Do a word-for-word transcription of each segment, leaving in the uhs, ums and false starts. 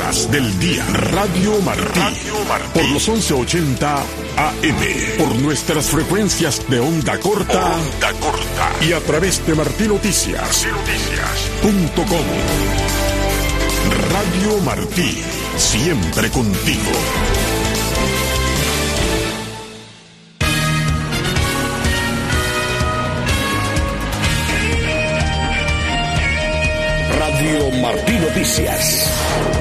noticias del día. Radio Martí. Radio Martí. Por los once ochenta A M. Por nuestras frecuencias de onda corta. Onda corta. Y a través de martí noticias punto com. Radio Martí. Siempre contigo. Radio Martí Noticias.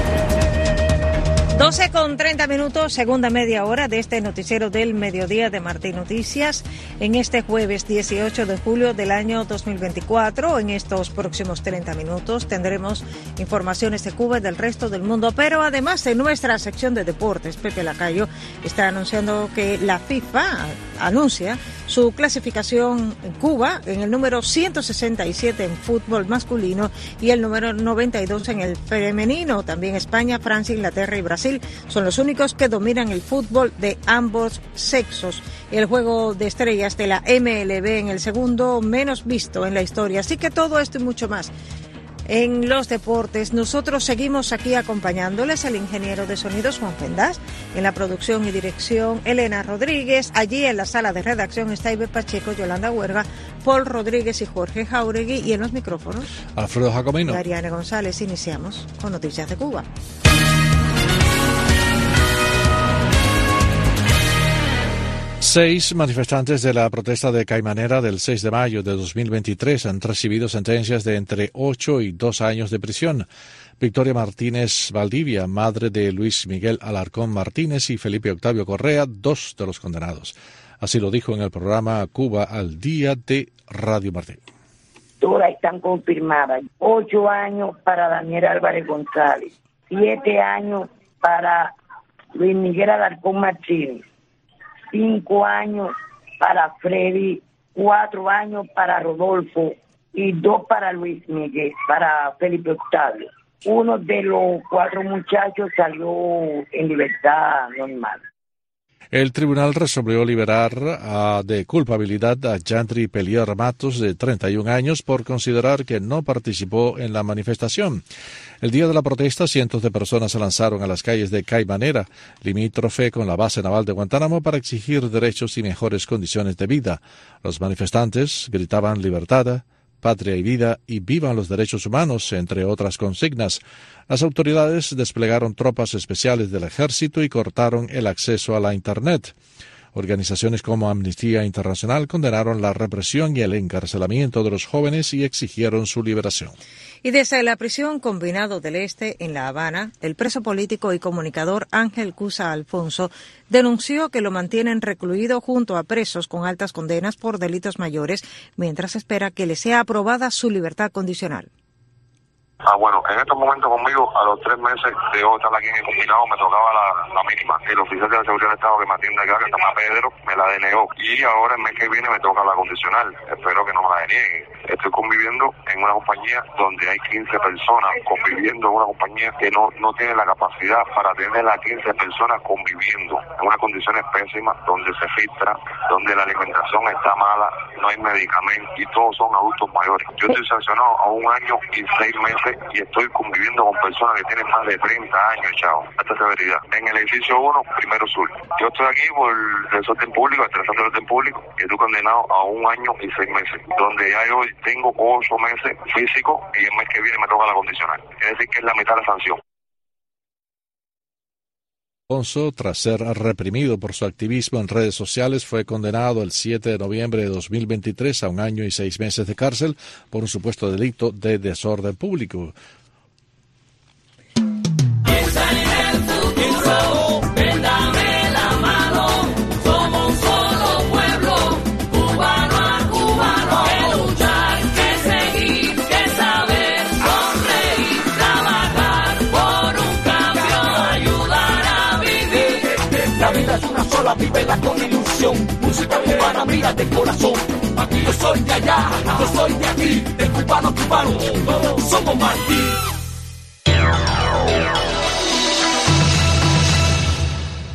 doce con treinta minutos, segunda media hora de este noticiero del mediodía de Martí Noticias, en este jueves dieciocho de julio del año dos mil veinticuatro. En estos próximos treinta minutos tendremos informaciones de Cuba y del resto del mundo, pero además en nuestra sección de deportes, Pepe Lacayo está anunciando que la FIFA anuncia su clasificación en Cuba en el número ciento sesenta y siete en fútbol masculino y el número noventa y dos en el femenino. También España, Francia, Inglaterra y Brasil son los únicos que dominan el fútbol de ambos sexos. El juego de estrellas de la M L B en el segundo menos visto en la historia. Así que todo esto y mucho más en los deportes. Nosotros seguimos aquí acompañándoles, el ingeniero de sonidos Juan Pendas, en la producción y dirección Elena Rodríguez. Allí en la sala de redacción está Ibe Pacheco, Yolanda Huerga, Paul Rodríguez y Jorge Jauregui, y en los micrófonos Alfredo Jacomino, Ariane González. Iniciamos con Noticias de Cuba. Seis manifestantes de la protesta de Caimanera del seis de mayo de dos mil veintitrés han recibido sentencias de entre ocho y dos años de prisión. Victoria Martínez Valdivia, madre de Luis Miguel Alarcón Martínez, y Felipe Octavio Correa, dos de los condenados. Así lo dijo en el programa Cuba al Día de Radio Martí. Todas están confirmadas. Ocho años para Daniel Álvarez González, siete años para Luis Miguel Alarcón Martínez, cinco años para Freddy, cuatro años para Rodolfo y dos para Luis Miguel, para Felipe Octavio. Uno de los cuatro muchachos salió en libertad normal. El tribunal resolvió liberar uh, de culpabilidad a Yandri Pelier Matos, de treinta y un años, por considerar que no participó en la manifestación. El día de la protesta, cientos de personas se lanzaron a las calles de Caimanera, limítrofe con la base naval de Guantánamo, para exigir derechos y mejores condiciones de vida. Los manifestantes gritaban libertad, patria y vida, y vivan los derechos humanos, entre otras consignas. Las autoridades desplegaron tropas especiales del ejército y cortaron el acceso a la Internet. Organizaciones como Amnistía Internacional condenaron la represión y el encarcelamiento de los jóvenes y exigieron su liberación. Y desde la prisión Combinado del Este, en La Habana, el preso político y comunicador Ángel Cusa Alfonso denunció que lo mantienen recluido junto a presos con altas condenas por delitos mayores, mientras espera que le sea aprobada su libertad condicional. Ah, bueno, en estos momentos conmigo, a los tres meses de yo estar aquí en el combinado, me tocaba la, la mínima. El oficial de la seguridad del Estado que me atiende acá, que se llama Pedro, me la denegó. Y ahora el mes que viene me toca la condicional. Espero que no me la deniegue. Estoy conviviendo en una compañía donde hay quince personas conviviendo, en una compañía que no, no tiene la capacidad para tener a quince personas conviviendo. En unas condiciones pésimas, donde se filtra, donde la alimentación está mala, no hay medicamentos y todos son adultos mayores. Yo estoy sancionado a un año y seis meses y estoy conviviendo con personas que tienen más de treinta años, chao, esta severidad. En el edificio uno, primero sur. Yo estoy aquí por desorden público, el tratamiento del orden público, y estoy condenado a un año y seis meses, donde ya yo tengo ocho meses físico y el mes que viene me toca la condicional. Es decir, que es la mitad de la sanción. Alfonso, tras ser reprimido por su activismo en redes sociales, fue condenado el siete de noviembre de dos mil veintitrés a un año y seis meses de cárcel por un supuesto delito de desorden público. Vívela con ilusión, música cubana, mira de corazón. Aquí yo soy de allá, yo soy de aquí, de cubano a cubano, todos somos Martí.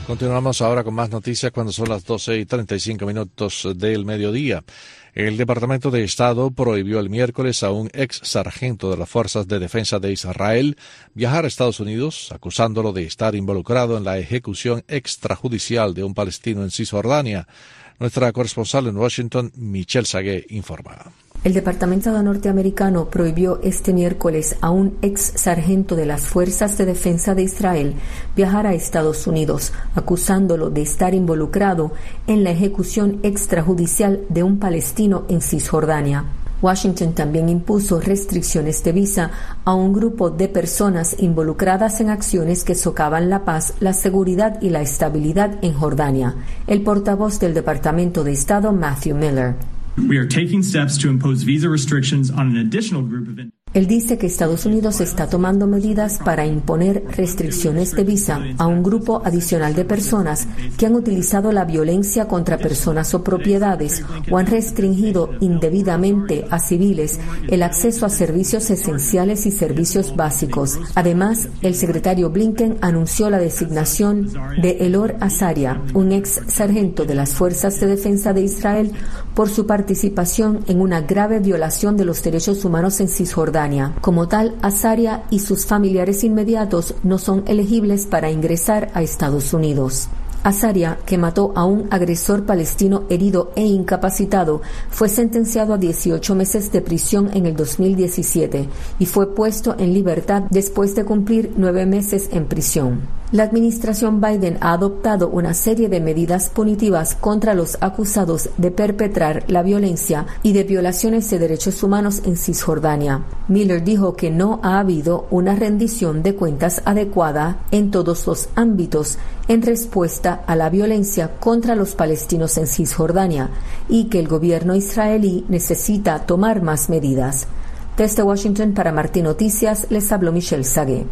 Continuamos ahora con más noticias cuando son las doce y treinta y cinco minutos del mediodía. El Departamento de Estado prohibió el miércoles a un ex sargento de las Fuerzas de Defensa de Israel viajar a Estados Unidos, acusándolo de estar involucrado en la ejecución extrajudicial de un palestino en Cisjordania. Nuestra corresponsal en Washington, Michelle Sagué, informa. El Departamento norteamericano prohibió este miércoles a un ex sargento de las Fuerzas de Defensa de Israel viajar a Estados Unidos, acusándolo de estar involucrado en la ejecución extrajudicial de un palestino en Cisjordania. Washington también impuso restricciones de visa a un grupo de personas involucradas en acciones que socavan la paz, la seguridad y la estabilidad en Jordania. El portavoz del Departamento de Estado, Matthew Miller. We are taking steps to impose visa restrictions on an additional group of Él dice que Estados Unidos está tomando medidas para imponer restricciones de visa a un grupo adicional de personas que han utilizado la violencia contra personas o propiedades o han restringido indebidamente a civiles el acceso a servicios esenciales y servicios básicos. Además, el secretario Blinken anunció la designación de Elor Azaria, un ex sargento de las Fuerzas de Defensa de Israel, por su participación en una grave violación de los derechos humanos en Cisjordania. Como tal, Azaria y sus familiares inmediatos no son elegibles para ingresar a Estados Unidos. Azaria, que mató a un agresor palestino herido e incapacitado, fue sentenciado a dieciocho meses de prisión en el dos mil diecisiete y fue puesto en libertad después de cumplir nueve meses en prisión. La administración Biden ha adoptado una serie de medidas punitivas contra los acusados de perpetrar la violencia y de violaciones de derechos humanos en Cisjordania. Miller dijo que no ha habido una rendición de cuentas adecuada en todos los ámbitos en respuesta a la violencia contra los palestinos en Cisjordania y que el gobierno israelí necesita tomar más medidas. Desde Washington para Martín Noticias les habló Michelle Sagué.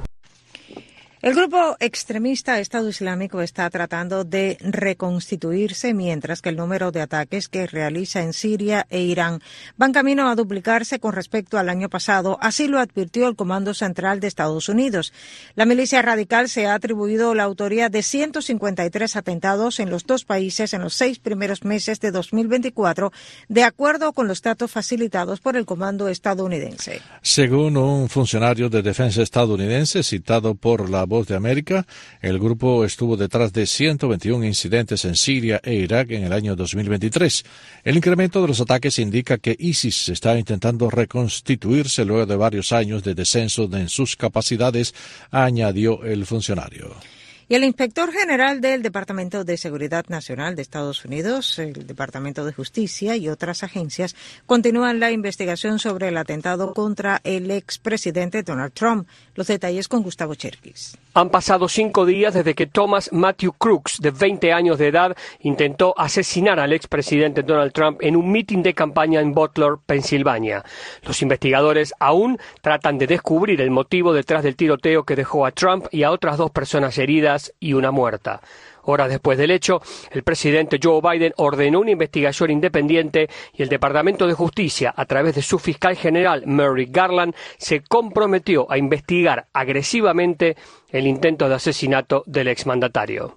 El grupo extremista Estado Islámico está tratando de reconstituirse mientras que el número de ataques que realiza en Siria e Irán van camino a duplicarse con respecto al año pasado, así lo advirtió el Comando Central de Estados Unidos. La milicia radical se ha atribuido la autoría de ciento cincuenta y tres atentados en los dos países en los seis primeros meses de dos mil veinticuatro, de acuerdo con los datos facilitados por el Comando estadounidense. Según un funcionario de defensa estadounidense citado por la Voz de América, el grupo estuvo detrás de ciento veintiún incidentes en Siria e Irak en el año dos mil veintitrés. El incremento de los ataques indica que ISIS está intentando reconstituirse luego de varios años de descenso en sus capacidades, añadió el funcionario. Y el inspector general del Departamento de Seguridad Nacional de Estados Unidos, el Departamento de Justicia y otras agencias continúan la investigación sobre el atentado contra el expresidente Donald Trump. Los detalles con Gustavo Cherkis. Han pasado cinco días desde que Thomas Matthew Crooks, de veinte años de edad, intentó asesinar al expresidente Donald Trump en un mitin de campaña en Butler, Pensilvania. Los investigadores aún tratan de descubrir el motivo detrás del tiroteo que dejó a Trump y a otras dos personas heridas y una muerta. Horas después del hecho, el presidente Joe Biden ordenó una investigación independiente y el Departamento de Justicia, a través de su fiscal general Merrick Garland, se comprometió a investigar agresivamente el intento de asesinato del exmandatario.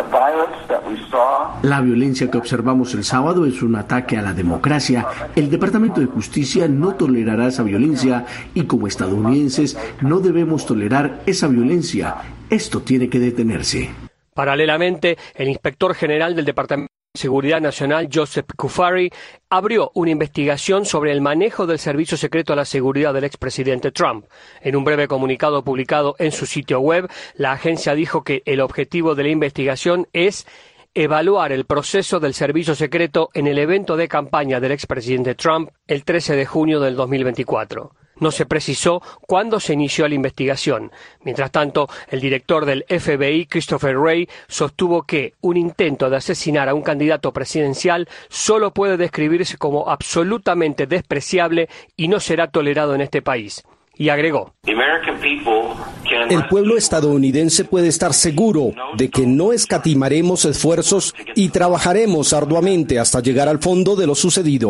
La violencia que observamos el sábado es un ataque a la democracia. El Departamento de Justicia no tolerará esa violencia y como estadounidenses no debemos tolerar esa violencia. Esto tiene que detenerse. Paralelamente, el inspector general del Departamento de Seguridad Nacional, Joseph Cuffari, abrió una investigación sobre el manejo del Servicio Secreto a la Seguridad del expresidente Trump. En un breve comunicado publicado en su sitio web, la agencia dijo que el objetivo de la investigación es evaluar el proceso del servicio secreto en el evento de campaña del expresidente Trump el trece de junio del dos mil veinticuatro. No se precisó cuándo se inició la investigación. Mientras tanto, el director del F B I, Christopher Wray, sostuvo que un intento de asesinar a un candidato presidencial solo puede describirse como absolutamente despreciable y no será tolerado en este país. Y agregó: el pueblo estadounidense puede estar seguro de que no escatimaremos esfuerzos y trabajaremos arduamente hasta llegar al fondo de lo sucedido.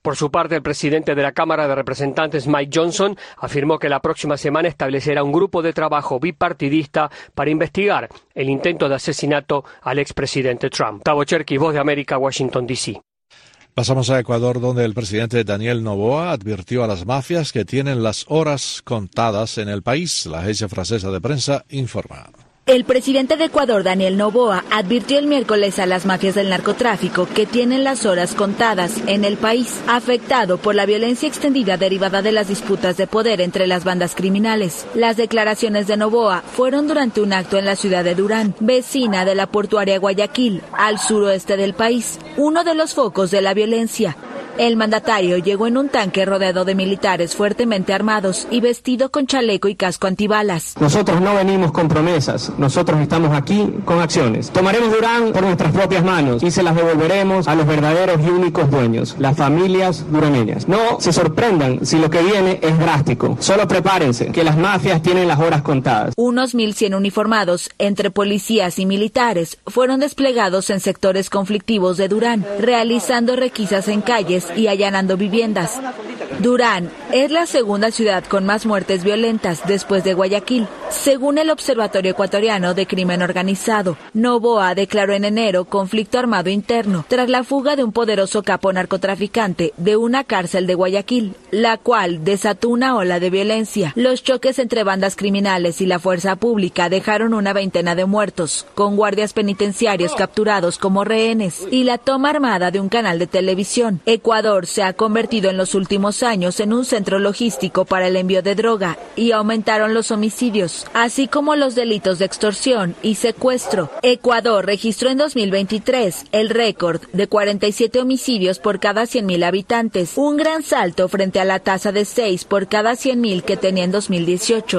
Por su parte, el presidente de la Cámara de Representantes, Mike Johnson, afirmó que la próxima semana establecerá un grupo de trabajo bipartidista para investigar el intento de asesinato al expresidente Trump. Tavo Cherky, Voz de América, Washington, D C. Pasamos a Ecuador, donde el presidente Daniel Noboa advirtió a las mafias que tienen las horas contadas en el país. La agencia francesa de prensa informa. El presidente de Ecuador, Daniel Noboa, advirtió el miércoles a las mafias del narcotráfico que tienen las horas contadas en el país, afectado por la violencia extendida derivada de las disputas de poder entre las bandas criminales. Las declaraciones de Noboa fueron durante un acto en la ciudad de Durán, vecina de la portuaria Guayaquil, al suroeste del país, uno de los focos de la violencia. El mandatario llegó en un tanque rodeado de militares fuertemente armados y vestido con chaleco y casco antibalas. Nosotros no venimos con promesas, nosotros estamos aquí con acciones. Tomaremos Durán por nuestras propias manos y se las devolveremos a los verdaderos y únicos dueños, las familias durameñas. No se sorprendan si lo que viene es drástico. Solo prepárense, que las mafias tienen las horas contadas. Unos mil cien uniformados, entre policías y militares, fueron desplegados en sectores conflictivos de Durán, realizando requisas en calles y allanando viviendas. Durán es la segunda ciudad con más muertes violentas después de Guayaquil, según el Observatorio Ecuatoriano de Crimen Organizado. Noboa declaró en enero conflicto armado interno tras la fuga de un poderoso capo narcotraficante de una cárcel de Guayaquil, la cual desató una ola de violencia. Los choques entre bandas criminales y la fuerza pública dejaron una veintena de muertos, con guardias penitenciarios capturados como rehenes y la toma armada de un canal de televisión. Ecuador se ha convertido en los últimos años en un centro logístico para el envío de droga y aumentaron los homicidios, así como los delitos de extorsión y secuestro. Ecuador registró en dos mil veintitrés el récord de cuarenta y siete homicidios por cada cien mil habitantes, un gran salto frente a la tasa de seis por cada cien mil que tenía en dos mil dieciocho.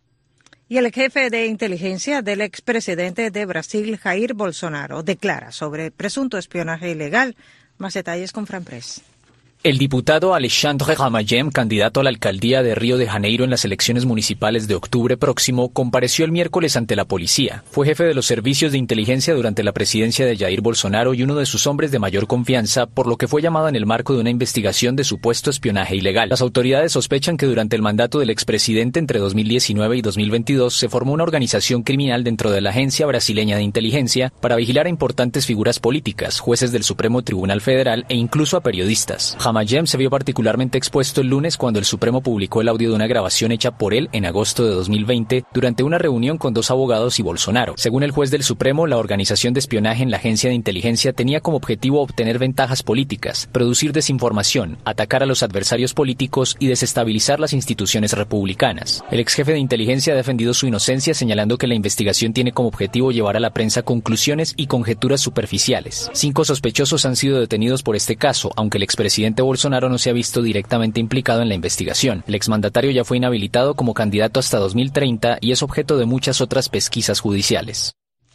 Y el jefe de inteligencia del expresidente de Brasil, Jair Bolsonaro, declara sobre presunto espionaje ilegal. Más detalles con Fran Press. El diputado Alexandre Ramayem, candidato a la alcaldía de Río de Janeiro en las elecciones municipales de octubre próximo, compareció el miércoles ante la policía. Fue jefe de los servicios de inteligencia durante la presidencia de Jair Bolsonaro y uno de sus hombres de mayor confianza, por lo que fue llamado en el marco de una investigación de supuesto espionaje ilegal. Las autoridades sospechan que durante el mandato del expresidente entre dos mil diecinueve y dos mil veintidós se formó una organización criminal dentro de la Agencia Brasileña de Inteligencia para vigilar a importantes figuras políticas, jueces del Supremo Tribunal Federal e incluso a periodistas. Ramayem se vio particularmente expuesto el lunes cuando el Supremo publicó el audio de una grabación hecha por él en agosto de dos mil veinte durante una reunión con dos abogados y Bolsonaro. Según el juez del Supremo, la organización de espionaje en la agencia de inteligencia tenía como objetivo obtener ventajas políticas, producir desinformación, atacar a los adversarios políticos y desestabilizar las instituciones republicanas. El ex jefe de inteligencia ha defendido su inocencia, señalando que la investigación tiene como objetivo llevar a la prensa conclusiones y conjeturas superficiales. Cinco sospechosos han sido detenidos por este caso, aunque el expresidente Bolsonaro no se ha visto directamente implicado en la investigación. El exmandatario ya fue inhabilitado como candidato hasta dos mil treinta y es objeto de muchas otras pesquisas judiciales.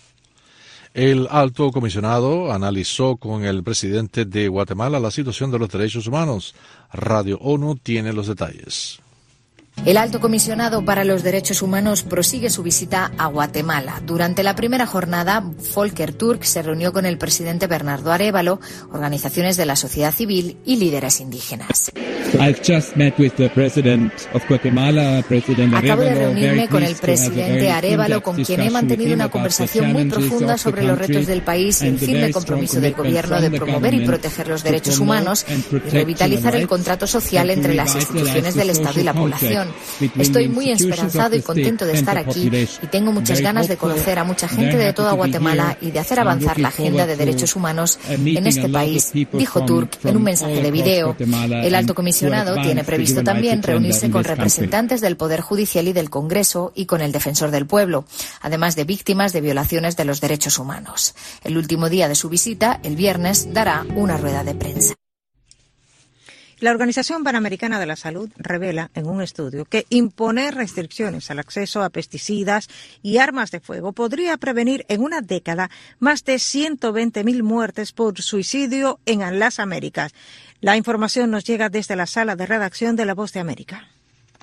El alto comisionado analizó con el presidente de Guatemala la situación de los derechos humanos. Radio ONU tiene los detalles. El alto comisionado para los derechos humanos prosigue su visita a Guatemala. Durante la primera jornada, Volker Turk se reunió con el presidente Bernardo Arévalo, organizaciones de la sociedad civil y líderes indígenas. Acabo de reunirme con el presidente Arévalo, con quien he mantenido una conversación muy profunda sobre los retos del país y el firme compromiso del gobierno de promover y proteger los derechos humanos y revitalizar el contrato social entre las instituciones del Estado y la población. Estoy muy esperanzado y contento de estar aquí y tengo muchas ganas de conocer a mucha gente de toda Guatemala y de hacer avanzar la agenda de derechos humanos en este país, dijo Turk en un mensaje de video. El alto comisionado tiene previsto también reunirse con representantes del Poder Judicial y del Congreso y con el Defensor del Pueblo, además de víctimas de violaciones de los derechos humanos. El último día de su visita, el viernes, dará una rueda de prensa. La Organización Panamericana de la Salud revela en un estudio que imponer restricciones al acceso a pesticidas y armas de fuego podría prevenir en una década más de ciento veinte mil muertes por suicidio en las Américas. La información nos llega desde la sala de redacción de La Voz de América.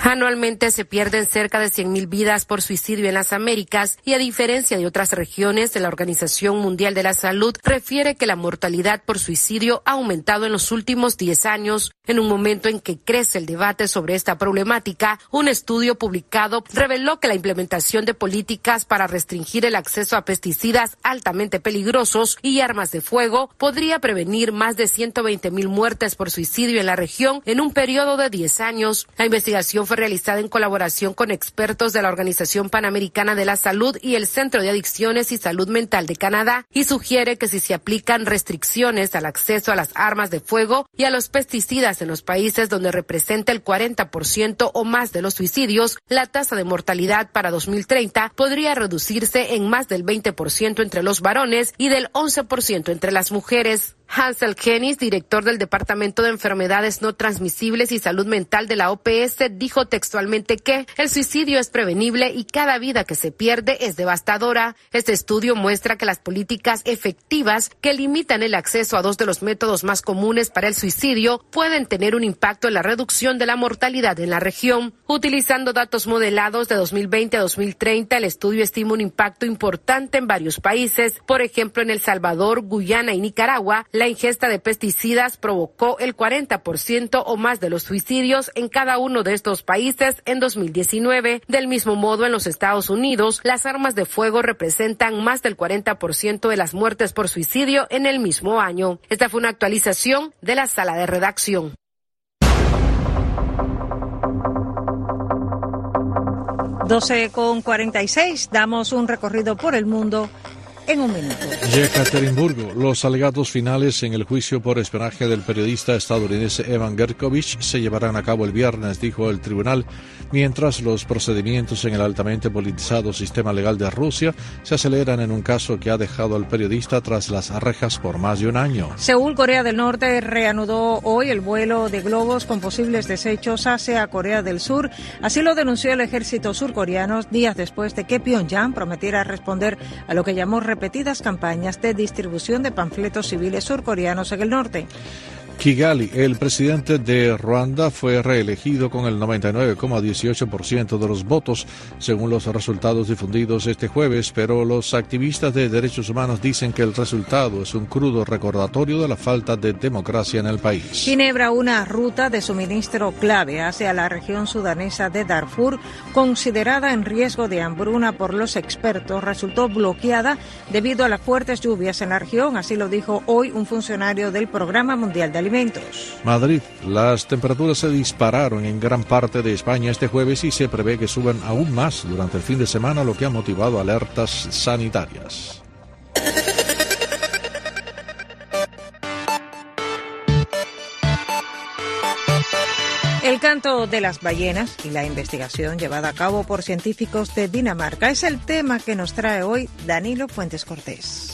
Anualmente se pierden cerca de cien mil vidas por suicidio en las Américas y a diferencia de otras regiones de la Organización Mundial de la Salud, refiere que la mortalidad por suicidio ha aumentado en los últimos diez años. En un momento en que crece el debate sobre esta problemática, un estudio publicado reveló que la implementación de políticas para restringir el acceso a pesticidas altamente peligrosos y armas de fuego podría prevenir más de ciento veinte mil muertes por suicidio en la región en un periodo de diez años. La investigación fue realizada en colaboración con expertos de la Organización Panamericana de la Salud y el Centro de Adicciones y Salud Mental de Canadá y sugiere que si se aplican restricciones al acceso a las armas de fuego y a los pesticidas en los países donde representa el cuarenta por ciento o más de los suicidios, la tasa de mortalidad para dos mil treinta podría reducirse en más del veinte por ciento entre los varones y del once por ciento entre las mujeres. Hansel Kennis, director del Departamento de Enfermedades No Transmisibles y Salud Mental de la O P S, dijo textualmente que el suicidio es prevenible y cada vida que se pierde es devastadora. Este estudio muestra que las políticas efectivas que limitan el acceso a dos de los métodos más comunes para el suicidio pueden tener un impacto en la reducción de la mortalidad en la región. Utilizando datos modelados de dos mil veinte a dos mil treinta, el estudio estima un impacto importante en varios países. Por ejemplo, en El Salvador, Guyana y Nicaragua, la ingesta de pesticidas provocó el cuarenta por ciento o más de los suicidios en cada uno de estos países en dos mil diecinueve. Del mismo modo, en los Estados Unidos, las armas de fuego representan más del cuarenta por ciento de las muertes por suicidio en el mismo año. Esta fue una actualización de la sala de redacción. doce con cuarenta y seis, damos un recorrido por el mundo en un minuto. Yekaterinburgo. Los alegatos finales en el juicio por espionaje del periodista estadounidense Evan Gershkovich se llevarán a cabo el viernes, dijo el tribunal, mientras los procedimientos en el altamente politizado sistema legal de Rusia se aceleran en un caso que ha dejado al periodista tras las rejas por más de un año. Seúl, Corea del Norte, reanudó hoy el vuelo de globos con posibles desechos hacia Corea del Sur. Así lo denunció el ejército surcoreano días después de que Pyongyang prometiera responder a lo que llamó repetidas campañas de distribución de panfletos civiles surcoreanos en el norte. Kigali, el presidente de Ruanda, fue reelegido con el noventa y nueve coma dieciocho por ciento de los votos, según los resultados difundidos este jueves, pero los activistas de derechos humanos dicen que el resultado es un crudo recordatorio de la falta de democracia en el país. Ginebra, una ruta de suministro clave hacia la región sudanesa de Darfur, considerada en riesgo de hambruna por los expertos, resultó bloqueada debido a las fuertes lluvias en la región, así lo dijo hoy un funcionario del Programa Mundial de Alimentos. Madrid, las temperaturas se dispararon en gran parte de España este jueves y se prevé que suban aún más durante el fin de semana, lo que ha motivado alertas sanitarias. El canto de las ballenas y la investigación llevada a cabo por científicos de Dinamarca es el tema que nos trae hoy Danilo Fuentes Cortés.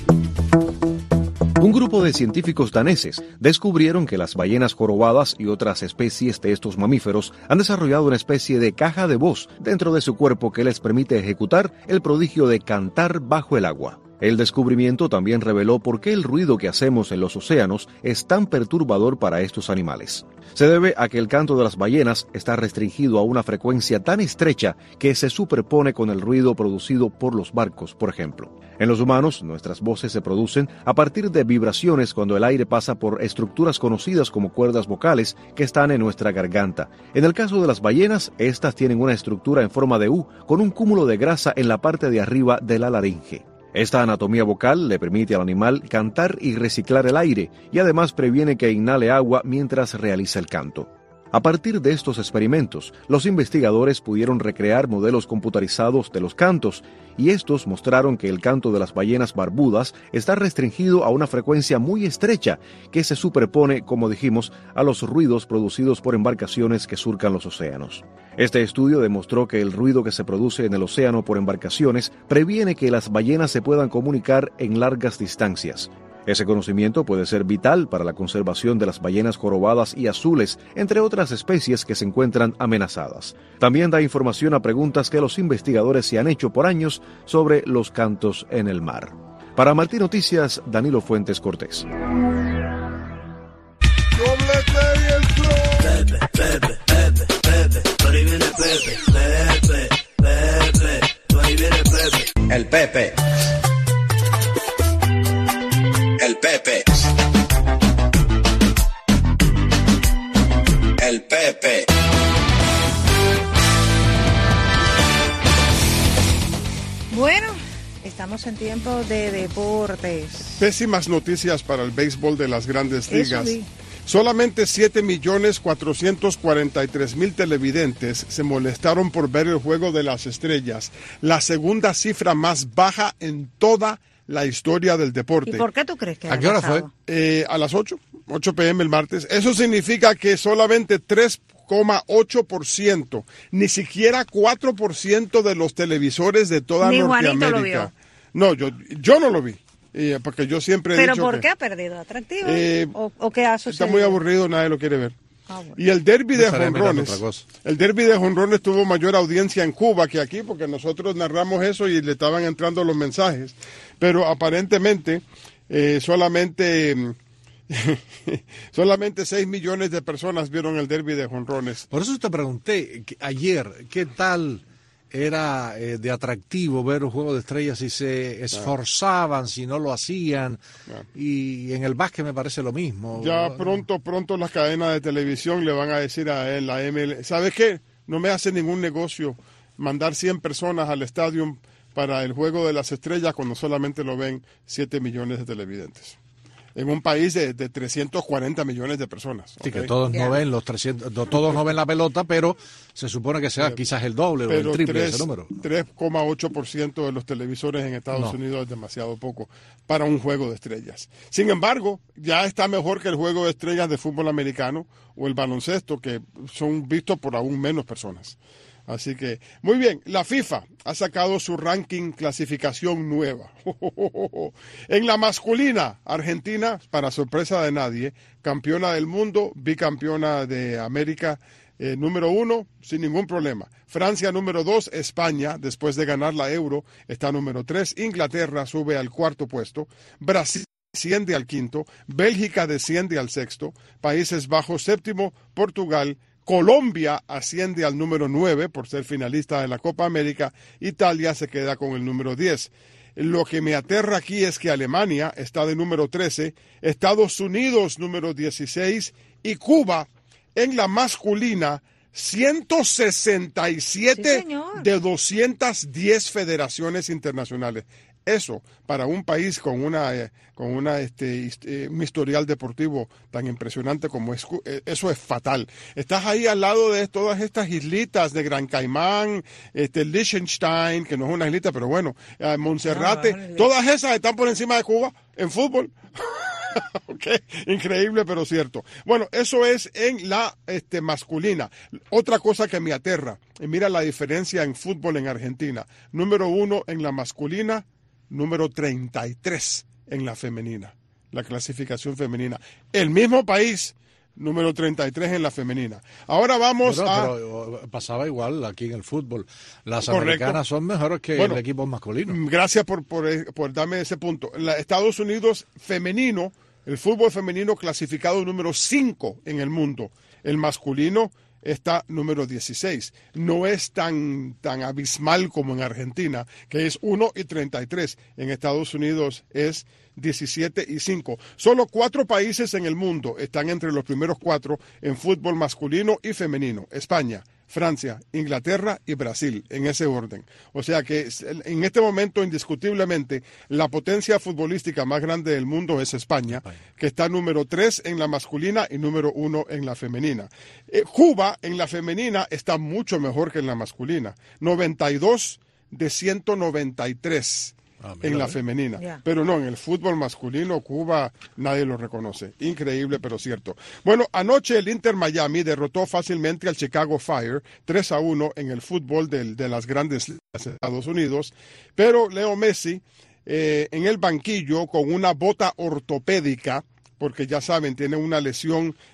Un grupo de científicos daneses descubrieron que las ballenas jorobadas y otras especies de estos mamíferos han desarrollado una especie de caja de voz dentro de su cuerpo que les permite ejecutar el prodigio de cantar bajo el agua. El descubrimiento también reveló por qué el ruido que hacemos en los océanos es tan perturbador para estos animales. Se debe a que el canto de las ballenas está restringido a una frecuencia tan estrecha que se superpone con el ruido producido por los barcos, por ejemplo. En los humanos, nuestras voces se producen a partir de vibraciones cuando el aire pasa por estructuras conocidas como cuerdas vocales que están en nuestra garganta. En el caso de las ballenas, estas tienen una estructura en forma de U con un cúmulo de grasa en la parte de arriba de la laringe. Esta anatomía vocal le permite al animal cantar y reciclar el aire y además previene que inhale agua mientras realiza el canto. A partir de estos experimentos, los investigadores pudieron recrear modelos computarizados de los cantos y estos mostraron que el canto de las ballenas barbudas está restringido a una frecuencia muy estrecha que se superpone, como dijimos, a los ruidos producidos por embarcaciones que surcan los océanos. Este estudio demostró que el ruido que se produce en el océano por embarcaciones previene que las ballenas se puedan comunicar en largas distancias. Ese conocimiento puede ser vital para la conservación de las ballenas jorobadas y azules, entre otras especies que se encuentran amenazadas. También da información a preguntas que los investigadores se han hecho por años sobre los cantos en el mar. Para Martín Noticias, Danilo Fuentes Cortés. Bebe, bebe, bebe, bebe, Pepe, Pepe, Pepe, ahí viene Pepe. El Pepe. El Pepe. El Pepe. Bueno, estamos en tiempo de deportes. Pésimas noticias para el béisbol de las Grandes Ligas. Solamente siete millones cuatrocientos cuarenta y tres mil televidentes se molestaron por ver el Juego de las Estrellas, la segunda cifra más baja en toda la historia del deporte. ¿Y por qué tú crees que ¿A qué hora fue? Eh, a las ocho, ocho pe eme el martes. Eso significa que solamente tres coma ocho por ciento, ni siquiera cuatro por ciento de los televisores de toda Ni Norteamérica. Juanito lo vio. No, yo, yo no lo vi. Eh, porque yo siempre he ¿Pero dicho por que, qué ha perdido atractivo? Eh, ¿O, ¿O qué ha sucedido? Está muy aburrido, nadie lo quiere ver. Ah, bueno. Y el derbi de No estaría mirando jonrones, otra cosa. el derbi de jonrones tuvo mayor audiencia en Cuba que aquí, porque nosotros narramos eso y le estaban entrando los mensajes. Pero aparentemente eh, solamente solamente seis millones de personas vieron el derbi de jonrones. Por eso te pregunté que ayer, ¿qué tal era eh, de atractivo ver un Juego de Estrellas si se esforzaban, si no lo hacían? Y en el básquet me parece lo mismo. Ya pronto, pronto las cadenas de televisión le van a decir a él, la eme ele, ¿sabes qué? No me hace ningún negocio mandar cien personas al estadio para el Juego de las Estrellas cuando solamente lo ven siete millones de televidentes. En un país de, de trescientos cuarenta millones de personas. Sí, ¿okay? que todos yeah. no ven los trescientos, no, todos no ven la pelota, pero se supone que sea eh, quizás el doble o el triple de ese número. tres coma ocho por ciento de los televisores en Estados no. Unidos es demasiado poco para un Juego de Estrellas. Sin embargo, ya está mejor que el Juego de Estrellas de fútbol americano o el baloncesto, que son vistos por aún menos personas. Así que, muy bien, la FIFA ha sacado su ranking clasificación nueva. En la masculina, Argentina, para sorpresa de nadie, campeona del mundo, bicampeona de América, eh, número uno, sin ningún problema. Francia, número dos, España, después de ganar la Euro, está número tres. Inglaterra sube al cuarto puesto. Brasil desciende al quinto. Bélgica desciende al sexto. Países Bajos, séptimo. Portugal, Colombia asciende al número nueve por ser finalista de la Copa América. Italia se queda con el número diez. Lo que me aterra aquí es que Alemania está de número trece, Estados Unidos número dieciséis y Cuba en la masculina ciento sesenta y siete sí, de doscientas diez federaciones internacionales. Eso, para un país con una eh, con una este eh, un historial deportivo tan impresionante como es, eh, eso es fatal. Estás ahí al lado de todas estas islitas de Gran Caimán, este Liechtenstein, que no es una islita, pero bueno, eh, Monserrate, no, vale, todas esas están por encima de Cuba en fútbol. Okay. Increíble, pero cierto. Bueno, eso es en la este, masculina. Otra cosa que me aterra, y mira la diferencia en fútbol en Argentina. Número uno en la masculina, número treinta y tres en la femenina, la clasificación femenina. El mismo país, número treinta y tres en la femenina. Ahora vamos pero, a... Pero pasaba igual aquí en el fútbol. Las Correcto. Americanas son mejores que bueno, el equipo masculino. Gracias por, por, por darme ese punto. La Estados Unidos femenino, el fútbol femenino clasificado número cinco en el mundo. El masculino está número dieciséis. No es tan, tan abismal como en Argentina, que es uno y treinta y tres. En Estados Unidos es diecisiete y cinco. Solo cuatro países en el mundo están entre los primeros cuatro en fútbol masculino y femenino. España, Francia, Inglaterra y Brasil, en ese orden. O sea que en este momento, indiscutiblemente, la potencia futbolística más grande del mundo es España, que está número tres en la masculina y número uno en la femenina. Eh, Cuba, en la femenina, está mucho mejor que en la masculina. noventa y dos de ciento noventa y tres. Ah, en la femenina, yeah. Pero no, en el fútbol masculino Cuba nadie lo reconoce. Increíble, pero cierto. Bueno, anoche el Inter Miami derrotó fácilmente al Chicago Fire tres a uno en el fútbol de, de las grandes ligas de Estados Unidos, pero Leo Messi eh, en el banquillo con una bota ortopédica, porque ya saben, tiene una lesión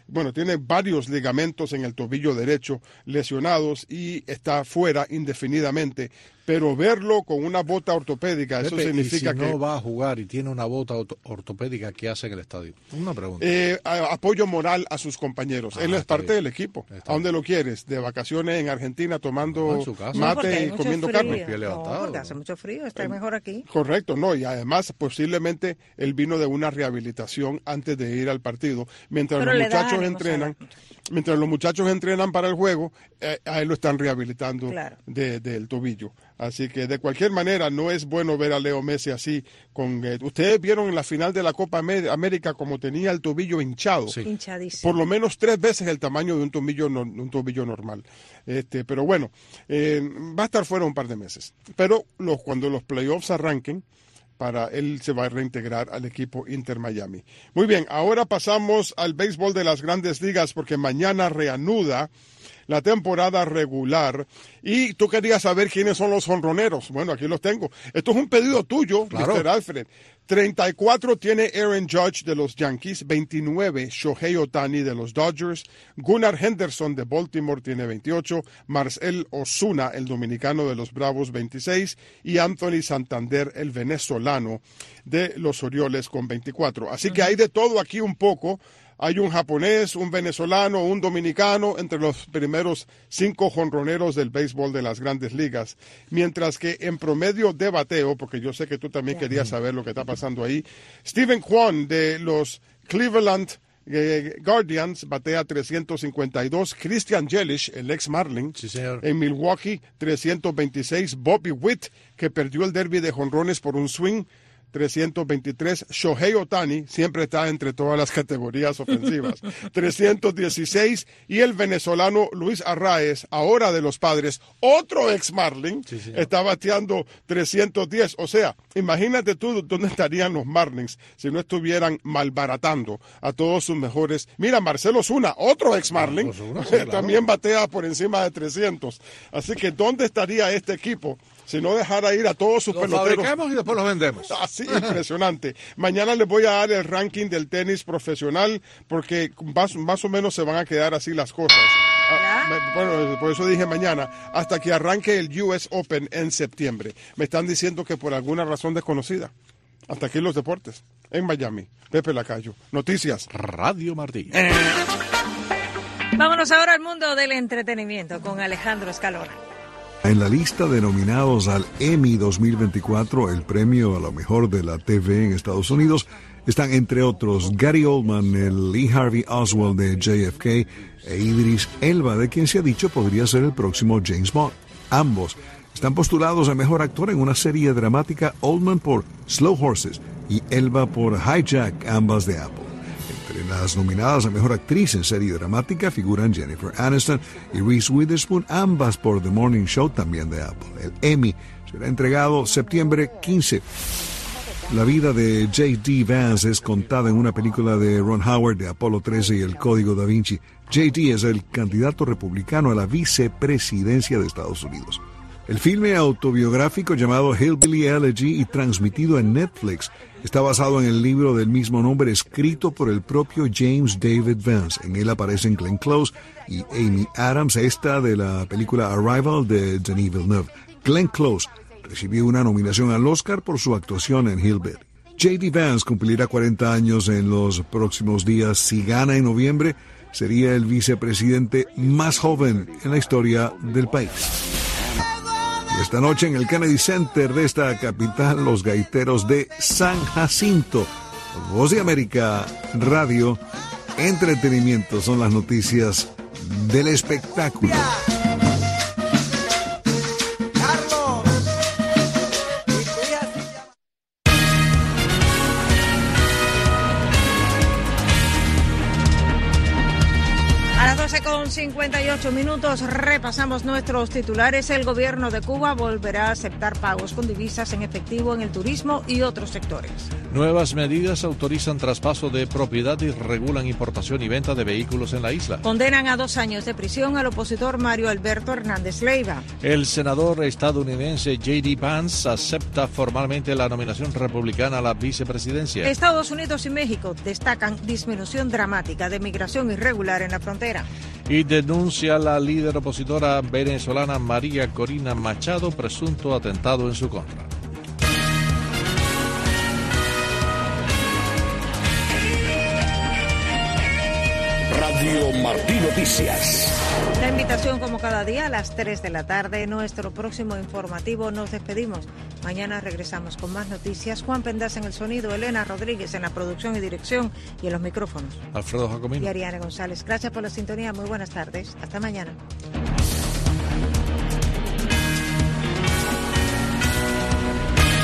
bueno, tiene varios ligamentos en el tobillo derecho lesionados y está fuera indefinidamente. Pero verlo con una bota ortopédica, Pepe, eso significa y si que... no va a jugar y tiene una bota ortopédica, ¿qué hace en el estadio? Una pregunta. Eh, apoyo moral a sus compañeros. Ah, Él es parte bien. del equipo. Está ¿A dónde bien. lo quieres? ¿De vacaciones en Argentina tomando no, mate no, y comiendo frío. carne? No, porque hace mucho frío, está eh, mejor aquí. Correcto, no, y además posiblemente él vino de una rehabilitación antes de ir al partido. Mientras Pero los muchachos entrenan, mientras los muchachos entrenan para el juego, eh, a él lo están rehabilitando claro. de, del tobillo. Así que de cualquier manera no es bueno ver a Leo Messi así. Con eh, ustedes vieron en la final de la Copa América como tenía el tobillo hinchado. Sí. Hinchadísimo. Por lo menos tres veces el tamaño de un tobillo, no, un tobillo normal. Este, pero bueno, eh, va a estar fuera un par de meses. Pero los, cuando los playoffs arranquen, para él se va a reintegrar al equipo Inter Miami. Muy bien, ahora pasamos al béisbol de las Grandes Ligas porque mañana reanuda la temporada regular. Y tú querías saber quiénes son los jonroneros. Bueno, aquí los tengo. Esto es un pedido tuyo, claro. mister Alfred. treinta y cuatro tiene Aaron Judge de los Yankees, veintinueve Shohei Ohtani de los Dodgers, Gunnar Henderson de Baltimore tiene veintiocho, Marcell Ozuna, el dominicano de los Bravos, veintiséis, y Anthony Santander, el venezolano de los Orioles, con veinticuatro. Así uh-huh. que hay de todo aquí un poco. Hay un japonés, un venezolano, un dominicano entre los primeros cinco jonroneros del béisbol de las Grandes Ligas. Mientras que en promedio de bateo, porque yo sé que tú también querías saber lo que está pasando ahí, Steven Kwan de los Cleveland eh, Guardians batea trescientos cincuenta y dos, Christian Yelich, el ex Marlin, sí, señor. en Milwaukee trescientos veintiséis, Bobby Witt, que perdió el derby de jonrones por un swing, trescientos veintitrés, Shohei Ohtani, siempre está entre todas las categorías ofensivas, trescientos dieciséis, y el venezolano Luis Arraez, ahora de los Padres, otro ex Marlin, sí, está bateando trescientos diez. O sea, imagínate tú dónde estarían los Marlins si no estuvieran malbaratando a todos sus mejores. Mira, Marcell Ozuna, otro ex Marlin, Ozuna, sí, claro. también batea por encima de trescientos. Así que, ¿dónde estaría este equipo si no dejara ir a todos sus los peloteros? Los fabricamos y después los vendemos. Así, impresionante. Mañana les voy a dar el ranking del tenis profesional porque más, más o menos se van a quedar así las cosas. Ah, bueno, por eso dije mañana, hasta que arranque el U S Open en septiembre. Me están diciendo que por alguna razón desconocida. Hasta aquí los deportes. En Miami, Pepe Lacayo. Noticias. Radio Martí. Vámonos ahora al mundo del entretenimiento con Alejandro Escalona. En la lista de nominados al Emmy dos mil veinticuatro, el premio a lo mejor de la T V en Estados Unidos, están entre otros Gary Oldman, el Lee Harvey Oswald de J F K, e Idris Elba, de quien se ha dicho podría ser el próximo James Bond. Ambos están postulados a mejor actor en una serie dramática, Oldman por Slow Horses y Elba por Hijack, ambas de Apple. Entre las nominadas a Mejor Actriz en Serie Dramática figuran Jennifer Aniston y Reese Witherspoon, ambas por The Morning Show, también de Apple. El Emmy será entregado septiembre quince. La vida de J D Vance es contada en una película de Ron Howard de Apolo trece y el Código Da Vinci. J D es el candidato republicano a la vicepresidencia de Estados Unidos. El filme autobiográfico llamado Hillbilly Elegy y transmitido en Netflix está basado en el libro del mismo nombre escrito por el propio James David Vance. En él aparecen Glenn Close y Amy Adams, esta de la película Arrival de Denis Villeneuve. Glenn Close recibió una nominación al Oscar por su actuación en Hillbilly. J D Vance cumplirá cuarenta años en los próximos días. Si gana en noviembre, sería el vicepresidente más joven en la historia del país. Esta noche en el Kennedy Center de esta capital, los gaiteros de San Jacinto. Voz de América Radio, entretenimiento, son las noticias del espectáculo. con cincuenta y ocho minutos, repasamos nuestros titulares. El gobierno de Cuba volverá a aceptar pagos con divisas en efectivo en el turismo y otros sectores. Nuevas medidas autorizan traspaso de propiedad y regulan importación y venta de vehículos en la isla. Condenan a dos años de prisión al opositor Mario Alberto Hernández Leiva. El senador estadounidense J D Vance acepta formalmente la nominación republicana a la vicepresidencia. Estados Unidos y México destacan disminución dramática de migración irregular en la frontera. Y denuncia a la líder opositora venezolana María Corina Machado presunto atentado en su contra. Radio Martí Noticias. La invitación, como cada día, a las tres de la tarde. Nuestro próximo informativo. Nos despedimos. Mañana regresamos con más noticias. Juan Pendas en el sonido, Elena Rodríguez en la producción y dirección y en los micrófonos. Alfredo Jacomino. Y Ariane González. Gracias por la sintonía. Muy buenas tardes. Hasta mañana.